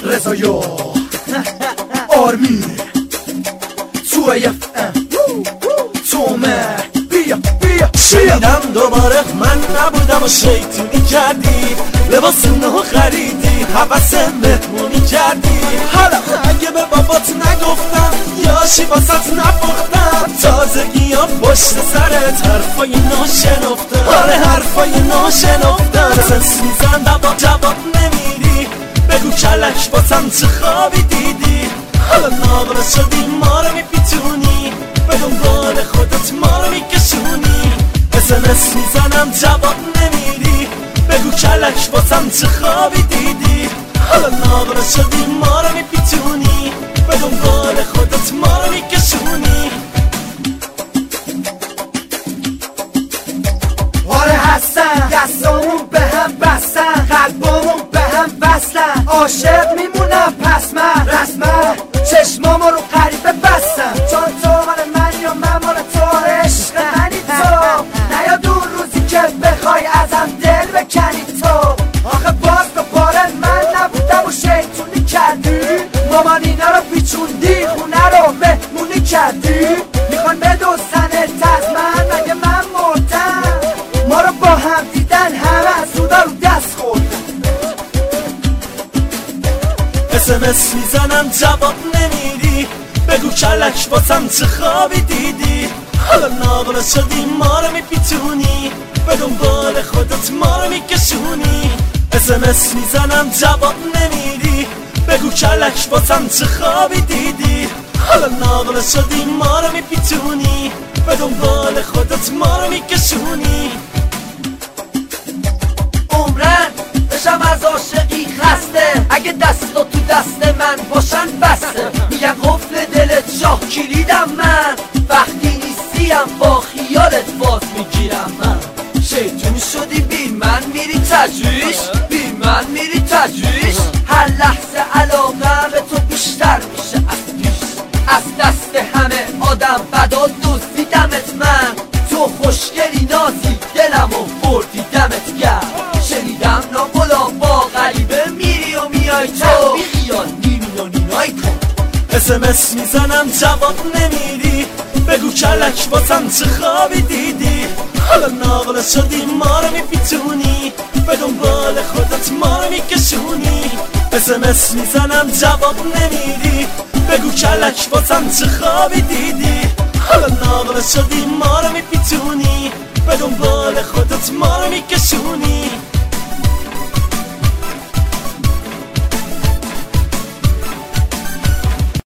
رضایا آرمی توی تومه بیا شنیدم دوباره من نبودم و شیطونی کردی، لباس نو خریدی، حوث مهمونی کردی. حالا اگه به بابات نگفتم یاشی واسط نپختم، تازگی ها پشت سرت حرفای نو شنفتم. آره حرفای نو شنفتم. سنس میزندم با جواب نمیدی، بگو کلک واسم چه خوابی دیدی. حالا ناقل شدی ما رو میپیتونی، به دنبال خودت ما رو میکشونی. SMS میزنم جواب نمیدی، بگو کلک واسم چه خوابی دیدی. حالا ناقل شدی ما رو میپیتونی، به دنبال خودت ما رو میکشونی. آره هستن دستامون به هم بستن، قلبامون به هم وصلن، عاشق میمونم پس من رسمن چشمامو رو غریبه بستم. چون تو من یا من مال تو، عشق منی تو، نیاد اون روزی که بخوای ازم دل بکنی تو. آخه باز به پاره من نبودم و شیطونی کردی، مامان اینا رو بیچوندی، خونه رو مهمونی کردی. میخوان بدوستنت از من، مگه من مردم؟ ما رو با هم دیدن همه از سودا رو دست خوردن. SMS میزنم جواب نمیدی، بگو کلک واسم چه خوابی دیدی. حالا ناقل شدی ما رو میپیتونی، به دنبال خودت ما رو میکشونی. SMS میزنم جواب نمیدی، بگو کلک واسم چه خوابی دیدی. حالا ناقل شدی ما رو میپیتونی، به دنبال خودت ما رو میکشونی. عمرن بشم از عاشقی خسته، اگه دستا تو دست من باشن بسته. میگن قفل دلت شاه کلیدم من، وقتی نیستیم با خیالت باز میگیرم من. شیطونی شدی بی من میری تجویش، بی من میری تجویش. هر لحظه علاقه به تو بیشتر میشه از پیش، از دست همه آدم بدا دزدیدمت من. تو خوشگلی نازی دلمو بردی دمت گرم. شنیدم ناگلا با غریبه میری و میای تو، بیخیال نیمی و نینای کن. SMS میزنم جواب نمیدی، بگو کلک واسم چه خوابی دیدی. حالا ناقل شدی ما رو میپیتونی، به دنبال خودت ما رو میکشونی. SMS میزنم جواب نمیدی، بگو کلک واسم چه خوابی دیدی. حالا ناقل شدی ما رو میپیتونی، به دنبال خودت ما رو میکشونی.